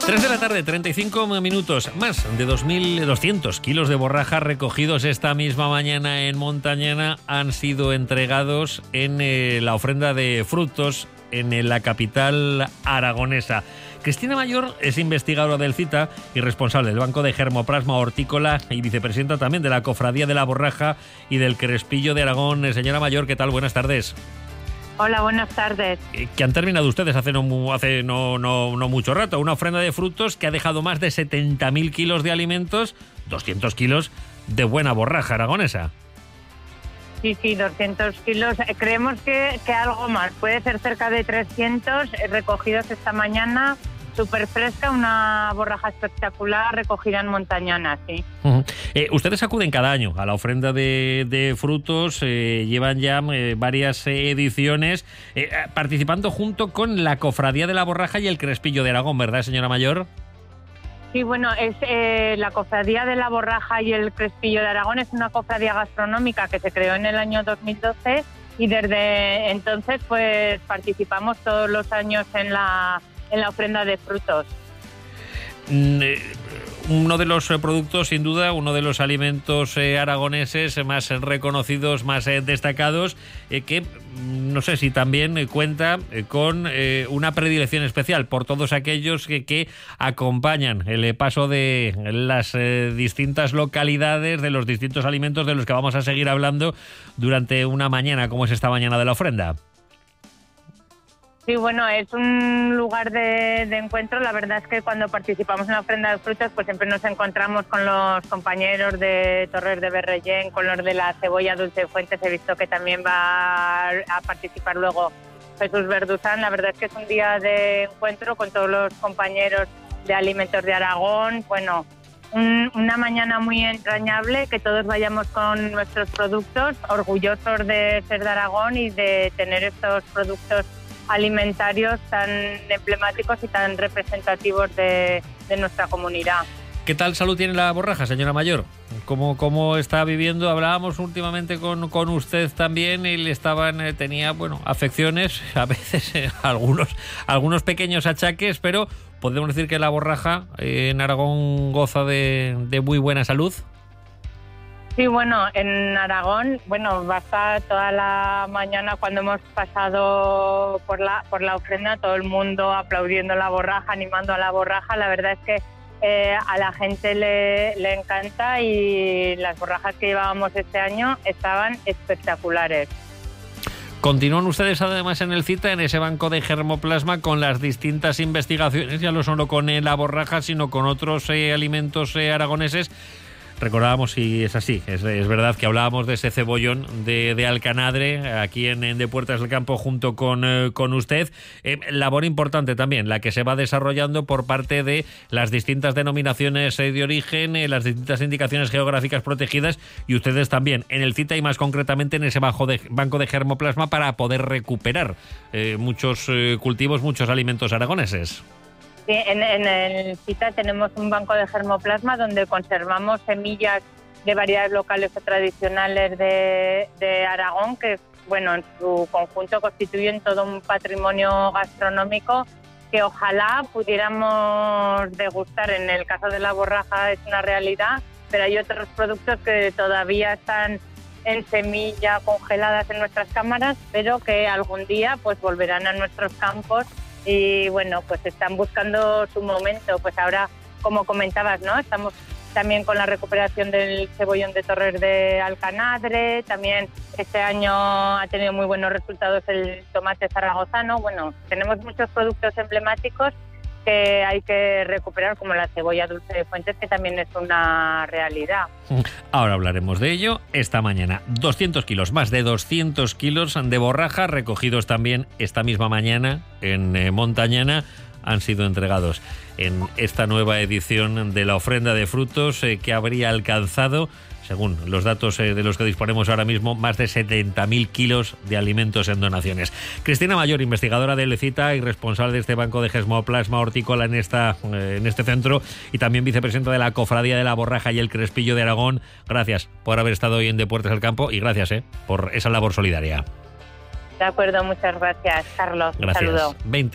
3 de la tarde, 35 minutos. Más de 2.200 kilos de borraja recogidos esta misma mañana en Montañana han sido entregados en la ofrenda de frutos en la capital aragonesa. Cristina Mayor es investigadora del CITA y responsable del Banco de Germoplasma Hortícola y vicepresidenta también de la Cofradía de la Borraja y del Crespillo de Aragón. Señora Mayor, ¿qué tal? Buenas tardes. Hola, buenas tardes. Que han terminado ustedes hace no mucho rato una ofrenda de frutos que ha dejado más de 70.000 kilos de alimentos, 200 kilos de buena borraja aragonesa. Sí, 200 kilos. Creemos que algo más. Puede ser cerca de 300 recogidos esta mañana. Súper fresca, una borraja espectacular recogida en Montañana, sí. Ustedes acuden cada año a la ofrenda de frutos, llevan ya varias ediciones participando junto con la Cofradía de la Borraja y el Crespillo de Aragón, ¿verdad, señora Mayor? Sí, bueno, es la Cofradía de la Borraja y el Crespillo de Aragón es una cofradía gastronómica que se creó en el año 2012 y desde entonces pues participamos todos los años en la ofrenda de frutos. Uno de los productos, sin duda, uno de los alimentos aragoneses más reconocidos, más destacados, que no sé si también cuenta con una predilección especial por todos aquellos que acompañan el paso de las distintas localidades, de los distintos alimentos de los que vamos a seguir hablando durante una mañana, como es esta mañana de la ofrenda. Sí, bueno, es un lugar de encuentro. La verdad es que cuando participamos en la ofrenda de frutos, pues siempre nos encontramos con los compañeros de Torres de Berrellén, con los de la Cebolla Dulce de Fuentes. He visto que también va a participar luego Jesús Verduzán. La verdad es que es un día de encuentro con todos los compañeros de Alimentos de Aragón. Bueno, una mañana muy entrañable, que todos vayamos con nuestros productos, orgullosos de ser de Aragón y de tener estos productos alimentarios tan emblemáticos y tan representativos de nuestra comunidad. ¿Qué tal salud tiene la borraja, señora Mayor? ¿Cómo está viviendo? Hablábamos últimamente con usted también y tenía afecciones, a veces algunos pequeños achaques, pero podemos decir que la borraja en Aragón goza de muy buena salud. Sí, bueno, en Aragón, basta toda la mañana cuando hemos pasado por la ofrenda, todo el mundo aplaudiendo la borraja, animando a la borraja. La verdad es que a la gente le encanta y las borrajas que llevábamos este año estaban espectaculares. Continúan ustedes además en el CITA, en ese banco de germoplasma, con las distintas investigaciones, ya no solo con la borraja, sino con otros alimentos aragoneses. Recordábamos, y es así, es verdad que hablábamos de ese cebollón de Alcanadre aquí en de Puertas del Campo junto con usted. Labor importante también la que se va desarrollando por parte de las distintas denominaciones de origen, las distintas indicaciones geográficas protegidas y ustedes también en el CITA y más concretamente en ese banco de germoplasma para poder recuperar muchos cultivos, muchos alimentos aragoneses. Sí, en el CITA tenemos un banco de germoplasma donde conservamos semillas de variedades locales o tradicionales de Aragón que, en su conjunto constituyen todo un patrimonio gastronómico que ojalá pudiéramos degustar. En el caso de la borraja es una realidad, pero hay otros productos que todavía están en semilla, congeladas en nuestras cámaras, pero que algún día pues volverán a nuestros campos. Y pues están buscando su momento. Pues ahora, como comentabas, ¿no? Estamos también con la recuperación del cebollón de Torres de Alcanadre. También este año ha tenido muy buenos resultados el tomate zaragozano. Tenemos muchos productos emblemáticos que hay que recuperar, como la cebolla dulce de Fuentes, que también es una realidad. Ahora hablaremos de ello esta mañana. 200 kilos, más de 200 kilos de borraja recogidos también esta misma mañana en Montañana han sido entregados en esta nueva edición de la ofrenda de frutos que habría alcanzado, según los datos de los que disponemos ahora mismo, más de 70.000 kilos de alimentos en donaciones. Cristina Mayor, investigadora del CITA y responsable de este banco de germoplasma hortícola en este centro y también vicepresidenta de la Cofradía de la Borraja y el Crespillo de Aragón. Gracias por haber estado hoy en De Puertas del Campo y gracias por esa labor solidaria. De acuerdo, muchas gracias, Carlos. Gracias. Un saludo.